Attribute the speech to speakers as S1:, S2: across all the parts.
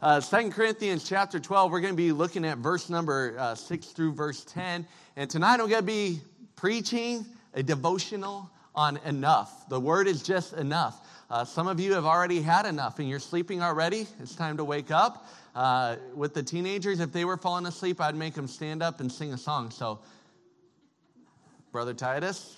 S1: 2 Corinthians chapter 12, we're going to be looking at verse number 6 through verse 10. And tonight I'm going to be preaching a devotional on enough. The word is just enough. Some of you have already had enough and you're sleeping already. It's time to wake up. With the teenagers, if they were falling asleep, I'd make them stand up and sing a song. So, Brother Titus,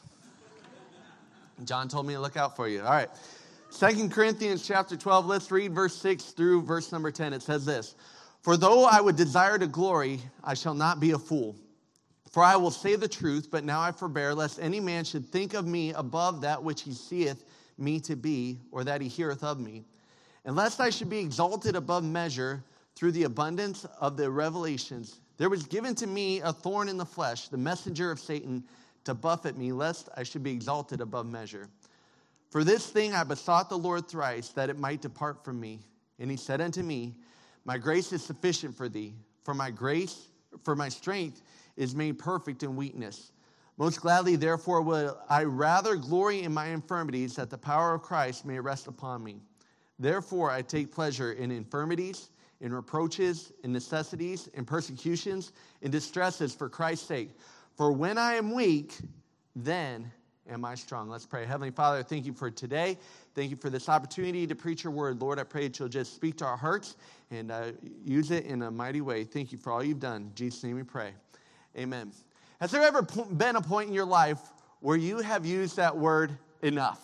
S1: John told me to look out for you. All right. 2 Corinthians chapter 12, let's read verse 6 through verse number 10. It says this: "For though I would desire to glory, I shall not be a fool. For I will say the truth, but now I forbear, lest any man should think of me above that which he seeth me to be, or that he heareth of me. And lest I should be exalted above measure through the abundance of the revelations, there was given to me a thorn in the flesh, the messenger of Satan, to buffet me, lest I should be exalted above measure. For this thing I besought the Lord thrice, that it might depart from me. And he said unto me, My grace is sufficient for thee, for my strength is made perfect in weakness. Most gladly, therefore, will I rather glory in my infirmities, that the power of Christ may rest upon me. Therefore, I take pleasure in infirmities, in reproaches, in necessities, in persecutions, in distresses for Christ's sake. For when I am weak, then am I strong." Let's pray. Heavenly Father, thank you for today. Thank you for this opportunity to preach your word. Lord, I pray that you'll just speak to our hearts and use it in a mighty way. Thank you for all you've done. In Jesus' name we pray. Amen. Has there ever been a point in your life where you have used that word enough?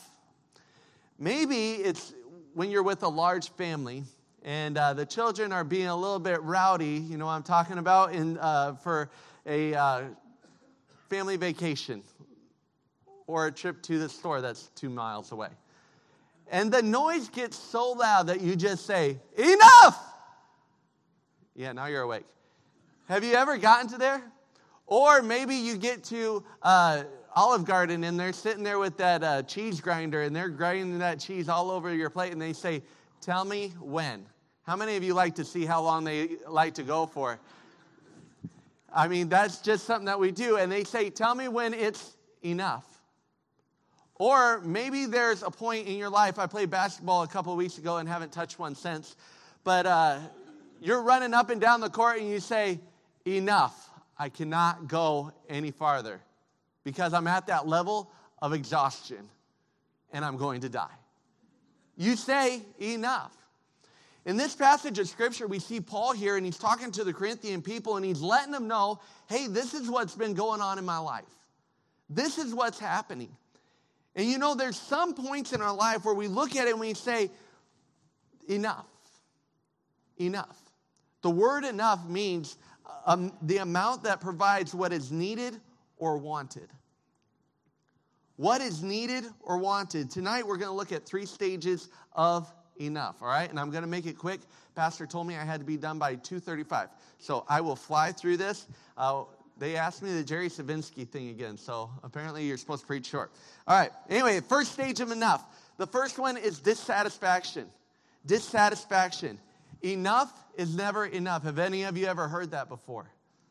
S1: Maybe it's when you're with a large family and the children are being a little bit rowdy, you know what I'm talking about, for a family vacation or a trip to the store that's 2 miles away. And the noise gets so loud that you just say, "Enough!" Yeah, now you're awake. Have you ever gotten to there? Or maybe you get to Olive Garden and they're sitting there with that cheese grinder and they're grinding that cheese all over your plate and they say, "Tell me when." How many of you like to see how long they like to go for? I mean, that's just something that we do. And they say, "Tell me when it's enough." Or maybe there's a point in your life. I played basketball a couple of weeks ago and haven't touched one since. But you're running up and down the court and you say, "Enough. I cannot go any farther because I'm at that level of exhaustion and I'm going to die." You say enough. In this passage of Scripture, we see Paul here, and he's talking to the Corinthian people, and he's letting them know, hey, this is what's been going on in my life. This is what's happening. And you know, there's some points in our life where we look at it and we say, enough. Enough. The word enough means the amount that provides what is needed or wanted. What is needed or wanted? Tonight we're going to look at 3 stages of enough, all right? And I'm going to make it quick. Pastor told me I had to be done by 2:35. So I will fly through this. They asked me the Jerry Savinsky thing again, so apparently you're supposed to preach short. All right, anyway, first stage of enough. The first one is dissatisfaction. Dissatisfaction. Enough is never enough. Have any of you ever heard that before?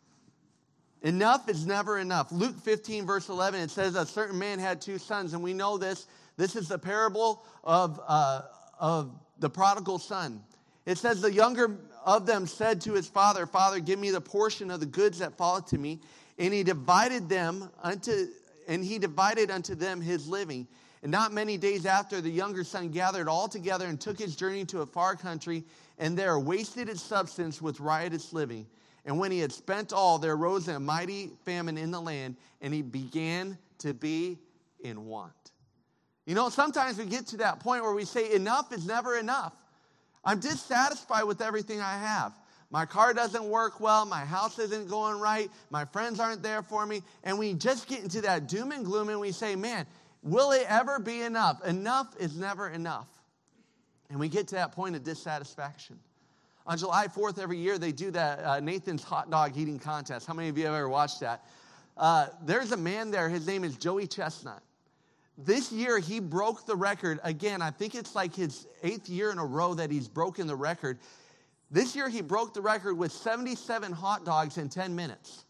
S1: Enough is never enough. Luke 15, verse 11, it says a certain man had 2 sons, and we know this. This is the parable of the prodigal son. It says the younger of them said to his father, "Father, give me the portion of the goods that falleth to me." And he divided unto them his living. And not many days after, the younger son gathered all together and took his journey to a far country, and there wasted his substance with riotous living. And when he had spent all, there arose a mighty famine in the land, and he began to be in want. You know, sometimes we get to that point where we say enough is never enough. I'm dissatisfied with everything I have. My car doesn't work well. My house isn't going right. My friends aren't there for me. And we just get into that doom and gloom and we say, man, will it ever be enough? Enough is never enough. And we get to that point of dissatisfaction. On July 4th every year, they do that Nathan's hot dog eating contest. How many of you have ever watched that? There's a man there. His name is Joey Chestnut. This year, he broke the record. Again, I think it's like his 8th year in a row that he's broken the record. This year, he broke the record with 77 hot dogs in 10 minutes.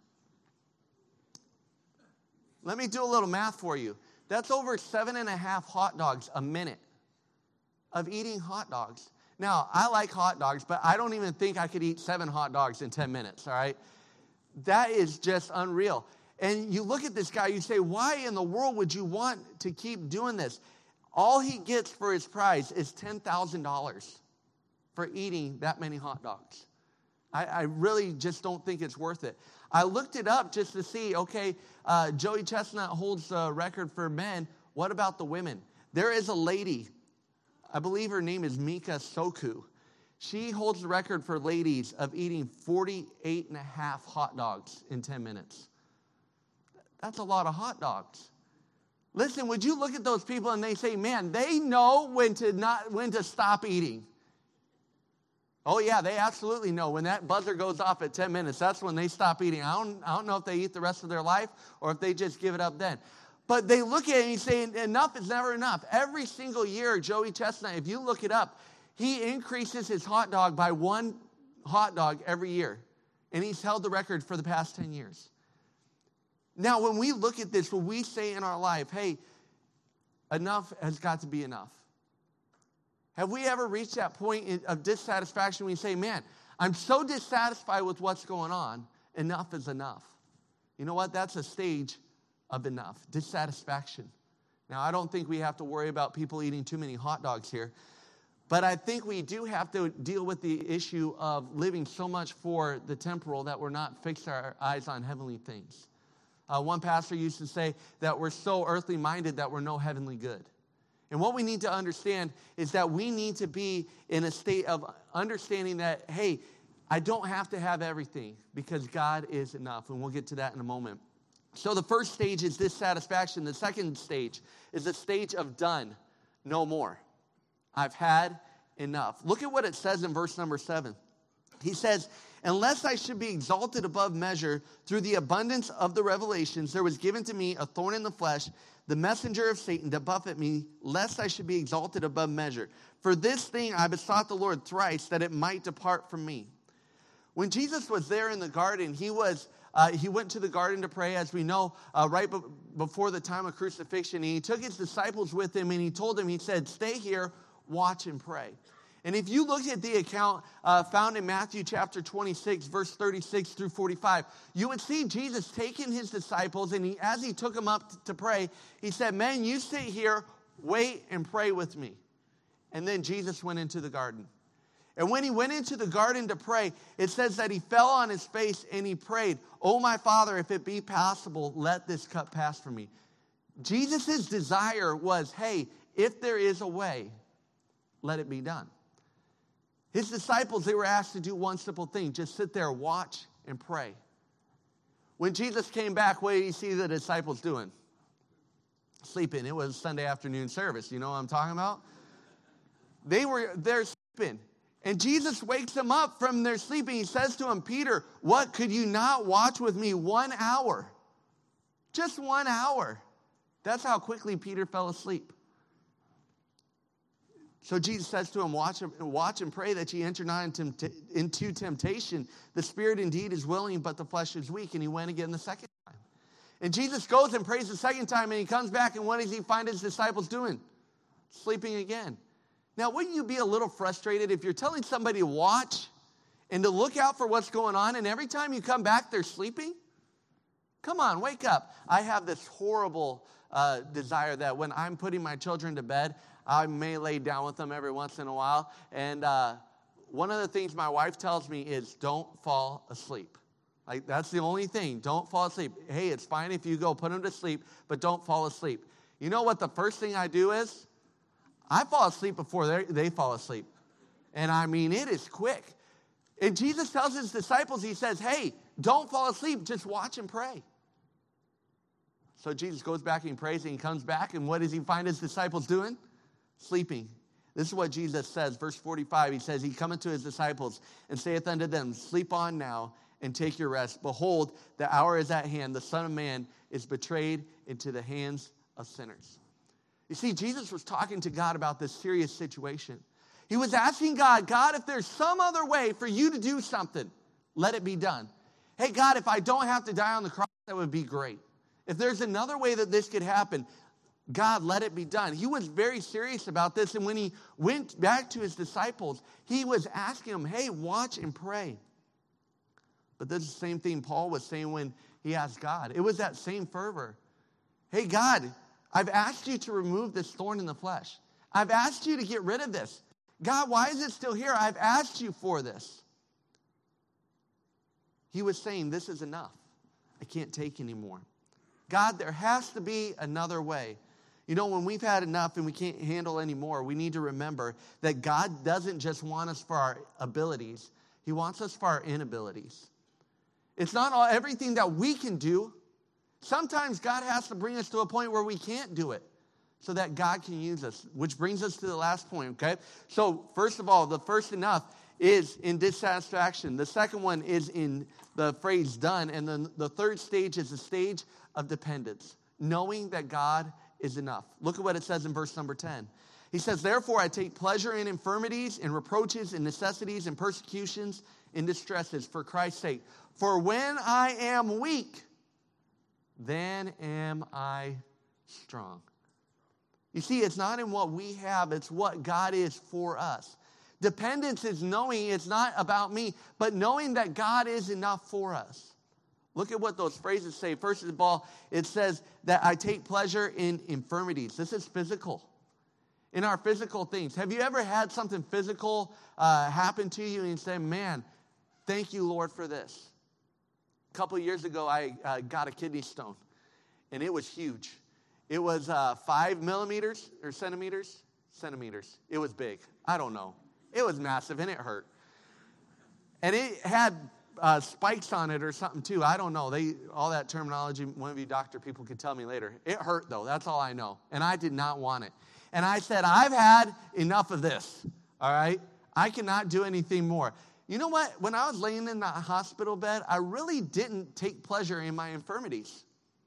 S1: Let me do a little math for you. That's over 7.5 hot dogs a minute of eating hot dogs. Now, I like hot dogs, but I don't even think I could eat 7 hot dogs in 10 minutes, all right? That is just unreal. And you look at this guy, you say, why in the world would you want to keep doing this? All he gets for his prize is $10,000 for eating that many hot dogs. I really just don't think it's worth it. I looked it up just to see, okay, Joey Chestnut holds the record for men. What about the women? There is a lady, I believe her name is Mika Soku. She holds the record for ladies of eating 48 and a half hot dogs in 10 minutes. That's a lot of hot dogs. Listen, would you look at those people and they say, man, they know when to stop eating. Oh, yeah, they absolutely know. When that buzzer goes off at 10 minutes, that's when they stop eating. I don't know if they eat the rest of their life or if they just give it up then. But they look at it and you say, enough is never enough. Every single year, Joey Chestnut, if you look it up, he increases his hot dog by 1 hot dog every year. And he's held the record for the past 10 years. Now, when we look at this, when we say in our life, hey, enough has got to be enough. Have we ever reached that point of dissatisfaction when you say, man, I'm so dissatisfied with what's going on, enough is enough. You know what? That's a stage of enough, dissatisfaction. Now, I don't think we have to worry about people eating too many hot dogs here, but I think we do have to deal with the issue of living so much for the temporal that we're not fixing our eyes on heavenly things. One pastor used to say that we're so earthly minded that we're no heavenly good. And what we need to understand is that we need to be in a state of understanding that, hey, I don't have to have everything because God is enough. And we'll get to that in a moment. So the first stage is dissatisfaction. The second stage is the stage of done, no more. I've had enough. Look at what it says in verse number 7. He says, unless I should be exalted above measure through the abundance of the revelations, there was given to me a thorn in the flesh, the messenger of Satan to buffet me, lest I should be exalted above measure. For this thing I besought the Lord thrice, that it might depart from me. When Jesus was there in the garden, he went to the garden to pray, as we know, right before the time of crucifixion. And he took his disciples with him, and he told them, he said, stay here, watch and pray. And if you look at the account found in Matthew chapter 26, verse 36 through 45, you would see Jesus taking his disciples, and as he took them up to pray, he said, men, you stay here, wait and pray with me. And then Jesus went into the garden. And when he went into the garden to pray, it says that he fell on his face and he prayed, oh, my Father, if it be possible, let this cup pass from me. Jesus' desire was, hey, if there is a way, let it be done. His disciples, they were asked to do one simple thing, just sit there, watch, and pray. When Jesus came back, what did he see the disciples doing? Sleeping. It was Sunday afternoon service. You know what I'm talking about? They're sleeping. And Jesus wakes them up from their sleeping. He says to them, Peter, what, could you not watch with me 1 hour? Just 1 hour. That's how quickly Peter fell asleep. So Jesus says to him, watch and pray that ye enter not into temptation. The spirit indeed is willing, but the flesh is weak. And he went again the second time. And Jesus goes and prays the second time, and he comes back, and what does he find his disciples doing? Sleeping again. Now, wouldn't you be a little frustrated if you're telling somebody to watch and to look out for what's going on, and every time you come back, they're sleeping? Come on, wake up. I have this horrible desire that when I'm putting my children to bed, I may lay down with them every once in a while. And one of the things my wife tells me is don't fall asleep. Like, that's the only thing. Don't fall asleep. Hey, it's fine if you go put them to sleep, but don't fall asleep. You know what the first thing I do is? I fall asleep before they fall asleep. And I mean, it is quick. And Jesus tells his disciples, he says, hey, don't fall asleep. Just watch and pray. So Jesus goes back and he prays and he comes back. And what does he find his disciples doing? Sleeping. This is what Jesus says. Verse 45, he says, he cometh to his disciples and saith unto them, sleep on now and take your rest. Behold, the hour is at hand. The Son of Man is betrayed into the hands of sinners. You see, Jesus was talking to God about this serious situation. He was asking God, if there's some other way for you to do something, let it be done. Hey, God, if I don't have to die on the cross, that would be great. If there's another way that this could happen, God, let it be done. He was very serious about this. And when he went back to his disciples, he was asking them, hey, watch and pray. But this is the same thing Paul was saying when he asked God. It was that same fervor. Hey, God, I've asked you to remove this thorn in the flesh. I've asked you to get rid of this. God, why is it still here? I've asked you for this. He was saying, this is enough. I can't take anymore. God, there has to be another way. You know, when we've had enough and we can't handle anymore, we need to remember that God doesn't just want us for our abilities. He wants us for our inabilities. It's not everything that we can do. Sometimes God has to bring us to a point where we can't do it so that God can use us, which brings us to the last point, okay? So, first of all, the first enough is in dissatisfaction. The second one is in the phrase done. And then the third stage is the stage of dependence, knowing that God is enough. Look at what it says in verse number 10. He says, therefore I take pleasure in infirmities, in reproaches, in necessities, in persecutions, in distresses, for Christ's sake. For when I am weak, then am I strong. You see, it's not in what we have, it's what God is for us. Dependence is knowing it's not about me, but knowing that God is enough for us. Look at what those phrases say. First of all, it says that I take pleasure in infirmities. This is physical. In our physical things. Have you ever had something physical happen to you and you say, man, thank you, Lord, for this? A couple of years ago, I got a kidney stone, and it was huge. It was 5 millimeters or centimeters? Centimeters. It was big. I don't know. It was massive, and it hurt. And it had spikes on it or something too. I don't know. All that terminology, one of you doctor people could tell me later. It hurt though. That's all I know. And I did not want it. And I said, I've had enough of this. All right? I cannot do anything more. You know what? When I was laying in the hospital bed, I really didn't take pleasure in my infirmities.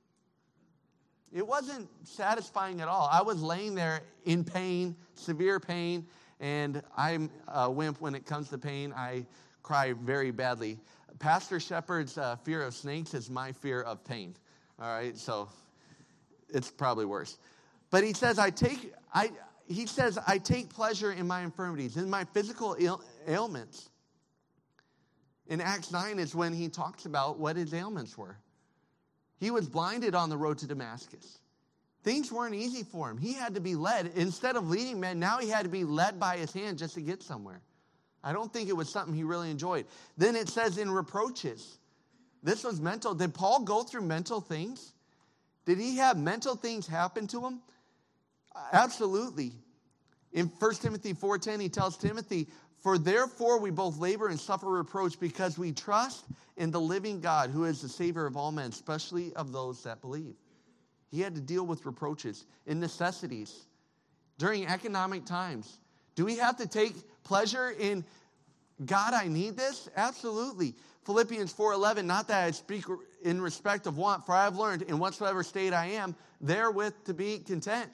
S1: It wasn't satisfying at all. I was laying there in pain, severe pain, and I'm a wimp when it comes to pain. I cry very badly. Pastor Shepard's fear of snakes is my fear of pain. All right, so it's probably worse. But he says, I take pleasure in my infirmities, in my physical ailments. In Acts 9 is when he talks about what his ailments were. He was blinded on the road to Damascus. Things weren't easy for him. He had to be led. Instead of leading men, now he had to be led by his hand just to get somewhere. I don't think it was something he really enjoyed. Then it says in reproaches. This was mental. Did Paul go through mental things? Did he have mental things happen to him? Absolutely. In 1 Timothy 4:10, he tells Timothy, for therefore we both labor and suffer reproach because we trust in the living God who is the Savior of all men, especially of those that believe. He had to deal with reproaches in necessities during economic times. Do we have to take pleasure in, God, I need this? Absolutely. Philippians 4:11, not that I speak in respect of want, for I have learned in whatsoever state I am, therewith to be content.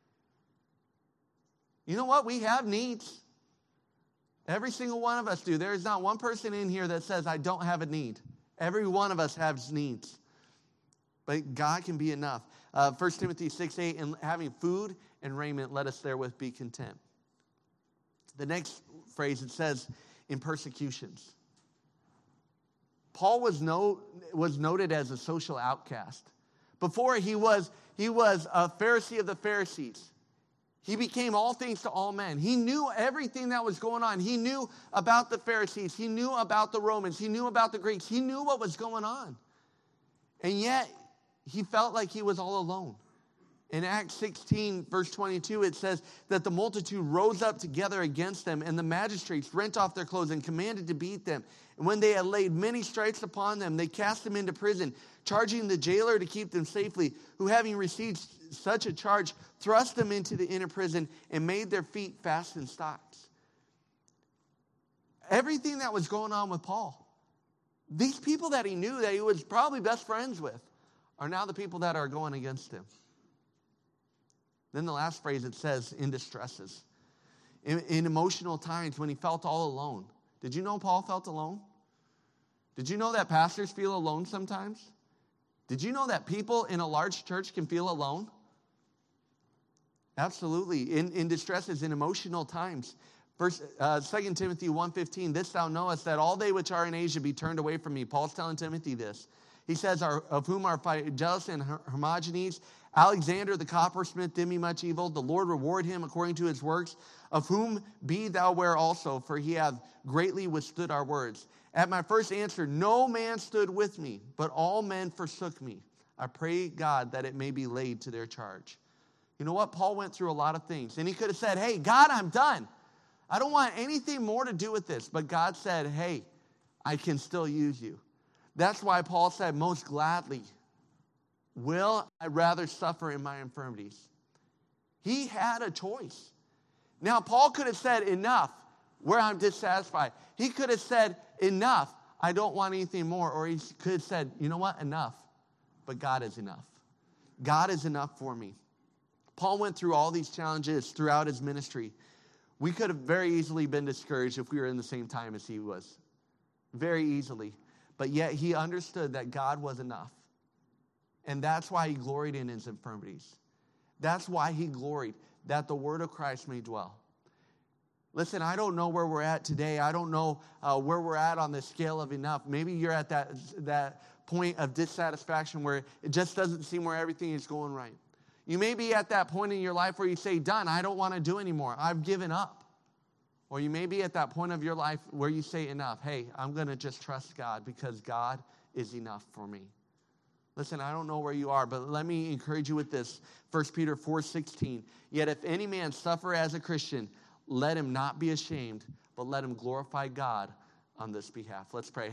S1: You know what? We have needs. Every single one of us do. There is not one person in here that says, I don't have a need. Every one of us has needs. But God can be enough. 1 Timothy 6:8, and having food and raiment, let us therewith be content. The next phrase, it says, in persecutions. Paul was noted as a social outcast. Before he was a Pharisee of the Pharisees. He became all things to all men. He knew everything that was going on. He knew about the Pharisees. He knew about the Romans. He knew about the Greeks. He knew what was going on. And yet, he felt like he was all alone. In Acts 16, verse 22, it says that the multitude rose up together against them, and the magistrates rent off their clothes and commanded to beat them. And when they had laid many stripes upon them, they cast them into prison, charging the jailer to keep them safely, who having received such a charge, thrust them into the inner prison and made their feet fast in stocks. Everything that was going on with Paul, these people that he knew, that he was probably best friends with, are now the people that are going against him. Then the last phrase, it says, in distresses. In emotional times when he felt all alone. Did you know Paul felt alone? Did you know that pastors feel alone sometimes? Did you know that people in a large church can feel alone? Absolutely. In distresses, in emotional times. 2 Timothy 1:15, this thou knowest, that all they which are in Asia be turned away from me. Paul's telling Timothy this. He says, of whom are Phygellus and Hermogenes, Alexander the coppersmith did me much evil. The Lord reward him according to his works, of whom be thou aware also, for he hath greatly withstood our words. At my first answer, no man stood with me, but all men forsook me. I pray God that it may be laid to their charge. You know what? Paul went through a lot of things. And he could have said, hey, God, I'm done. I don't want anything more to do with this. But God said, hey, I can still use you. That's why Paul said, most gladly will I rather suffer in my infirmities. He had a choice. Now, Paul could have said, enough, where I'm dissatisfied. He could have said, enough, I don't want anything more. Or he could have said, you know what, enough. But God is enough. God is enough for me. Paul went through all these challenges throughout his ministry. We could have very easily been discouraged if we were in the same time as he was. Very easily. But yet he understood that God was enough. And that's why he gloried in his infirmities. That's why he gloried, that the word of Christ may dwell. Listen, I don't know where we're at today. I don't know where we're at on the scale of enough. Maybe you're at that point of dissatisfaction where it just doesn't seem where everything is going right. You may be at that point in your life where you say, done, I don't want to do anymore. I've given up. Or you may be at that point of your life where you say enough. Hey, I'm going to just trust God because God is enough for me. Listen, I don't know where you are, but let me encourage you with this. 1 Peter 4:16. Yet if any man suffer as a Christian, let him not be ashamed, but let him glorify God on this behalf. Let's pray.